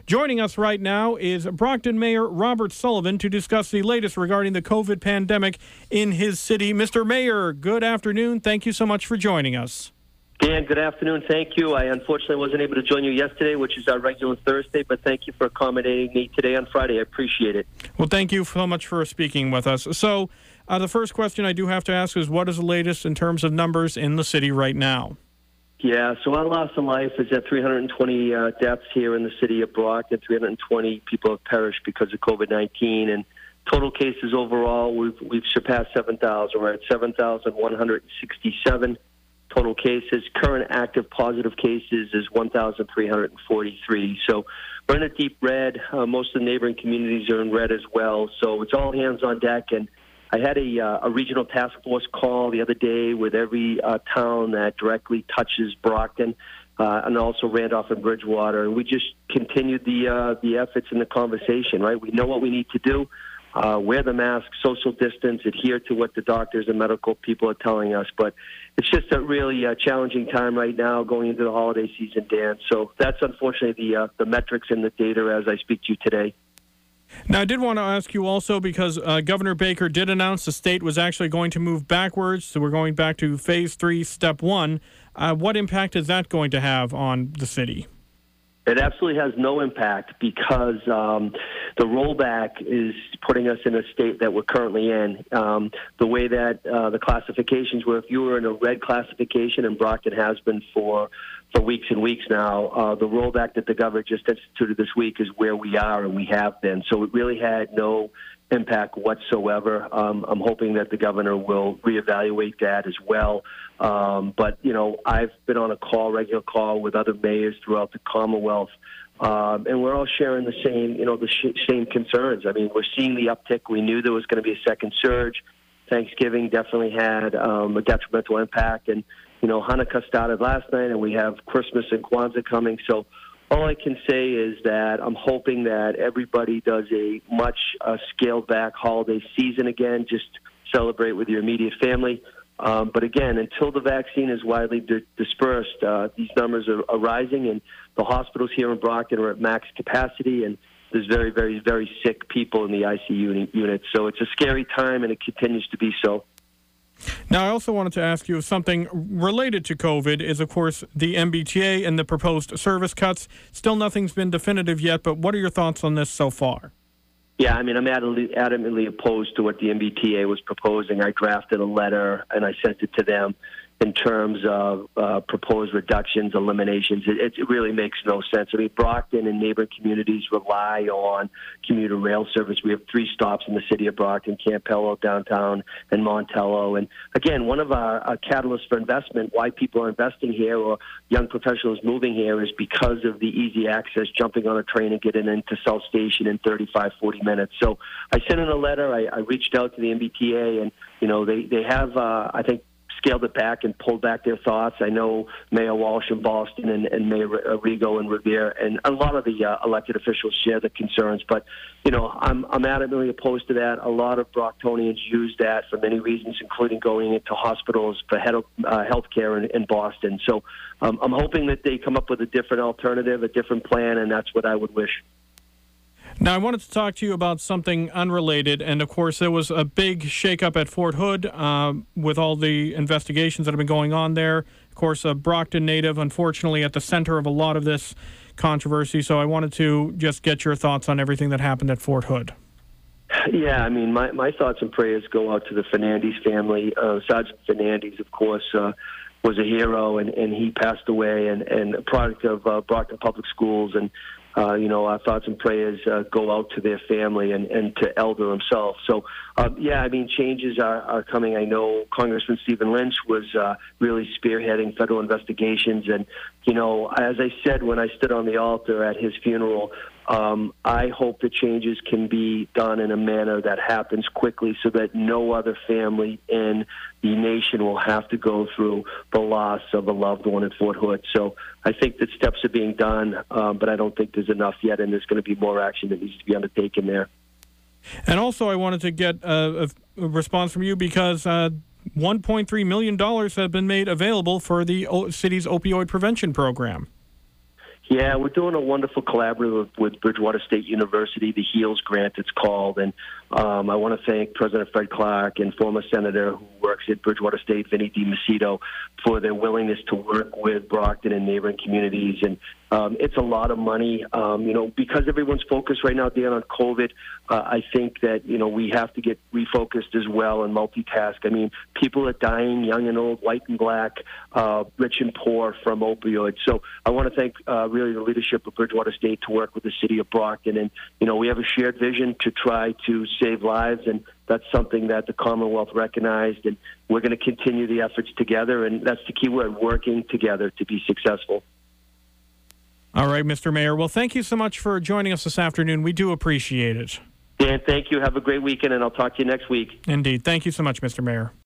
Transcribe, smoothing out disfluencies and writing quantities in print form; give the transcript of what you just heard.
Joining us right now is Brockton Mayor Robert Sullivan to discuss the latest regarding the COVID pandemic in his city. Mr. Mayor, good afternoon. Thank you so much for joining us. Dan, good afternoon. Thank you. I unfortunately wasn't able to join you yesterday, which is our regular Thursday, but thank you for accommodating me today on Friday. I appreciate it. Well, thank you so much for speaking with us. So the first question I do have to ask is, what is the latest in terms of numbers in the city right now? Yeah, so our loss of life is at 320 deaths here in the city of Brockton. 320 people have perished because of COVID-19, and total cases overall, we've surpassed 7,000. We're at 7,167 total cases. Current active positive cases is 1,343. So we're in a deep red. Most of the neighboring communities are in red as well. So it's all hands on deck. And I had a regional task force call the other day with every town that directly touches Brockton, and also Randolph and Bridgewater. And we just continued the efforts and the conversation, right? We know what we need to do. Wear the mask, social distance, adhere to what the doctors and medical people are telling us. But it's just a really challenging time right now going into the holiday season, Dan. So that's unfortunately the metrics and the data as I speak to you today. Now, I did want to ask you also, because Governor Baker did announce the state was actually going to move backwards, so we're going back to Phase 3, Step 1. What impact is that going to have on the city? It absolutely has no impact because the rollback is putting us in a state that we're currently in. The way that the classifications were, if you were in a red classification, and Brockton has been for weeks and weeks now, the rollback that the governor just instituted this week is where we are and we have been. So it really had no impact whatsoever. I'm hoping that the governor will reevaluate that as well. But, you know, I've been on a regular call with other mayors throughout the Commonwealth, and we're all sharing the same, same concerns. I mean, we're seeing the uptick. We knew there was going to be a second surge. Thanksgiving definitely had a detrimental impact, and Hanukkah started last night, and we have Christmas and Kwanzaa coming. So all I can say is that I'm hoping that everybody does a much scaled-back holiday season again. Just celebrate with your immediate family. But again, until the vaccine is widely dispersed, these numbers are rising, and the hospitals here in Brockton are at max capacity, and there's very, very, very sick people in the ICU units. So it's a scary time, and it continues to be so. Now, I also wanted to ask you something related to COVID is, of course, the MBTA and the proposed service cuts. Still nothing's been definitive yet, but what are your thoughts on this so far? Yeah, I mean, I'm adamantly opposed to what the MBTA was proposing. I drafted a letter, and I sent it to them in terms of proposed reductions, eliminations. It really makes no sense. I mean, Brockton and neighboring communities rely on commuter rail service. We have 3 stops in the city of Brockton: Campello, downtown, and Montello. And again, one of our catalysts for investment, why people are investing here or young professionals moving here, is because of the easy access, jumping on a train and getting into South Station in 35, 40 minutes. So I sent in a letter. I reached out to the MBTA, and, they have, I think, scaled it back and pulled back their thoughts. I know Mayor Walsh in Boston and Mayor Rigo in Revere, and a lot of the elected officials share the concerns. But, I'm adamantly opposed to that. A lot of Brocktonians use that for many reasons, including going into hospitals for health care in Boston. So I'm hoping that they come up with a different alternative, a different plan, and that's what I would wish. Now, I wanted to talk to you about something unrelated, and of course there was a big shakeup at Fort Hood with all the investigations that have been going on there. Of course, a Brockton native, unfortunately, at the center of a lot of this controversy, so I wanted to just get your thoughts on everything that happened at Fort Hood. Yeah, I mean, my thoughts and prayers go out to the Fernandez family. Sergeant Fernandez, of course, was a hero, and he passed away, and a product of Brockton Public Schools, and our thoughts and prayers go out to their family and to Elder himself. So, changes are coming. I know Congressman Stephen Lynch was really spearheading federal investigations. And, as I said when I stood on the altar at his funeral, I hope the changes can be done in a manner that happens quickly so that no other family in the nation will have to go through the loss of a loved one at Fort Hood. So I think that steps are being done, but I don't think there's enough yet, and there's going to be more action that needs to be undertaken there. And also I wanted to get a response from you because $1.3 million have been made available for the city's opioid prevention program. Yeah, we're doing a wonderful collaborative with Bridgewater State University, the HEALS grant it's called, and I want to thank President Fred Clark and former Senator who works at Bridgewater State, Vinny DiMacedo, for their willingness to work with Brockton and neighboring communities. And it's a lot of money, because everyone's focused right now, Dan, on COVID. I think that, we have to get refocused as well and multitask. I mean, people are dying, young and old, white and black, rich and poor from opioids. So I want to thank really the leadership of Bridgewater State to work with the city of Brockton. And, we have a shared vision to try to save lives, and that's something that the Commonwealth recognized. And we're going to continue the efforts together, and that's the key word, working together to be successful. All right, Mr. Mayor. Well, thank you so much for joining us this afternoon. We do appreciate it. Dan, thank you. Have a great weekend, and I'll talk to you next week. Indeed. Thank you so much, Mr. Mayor.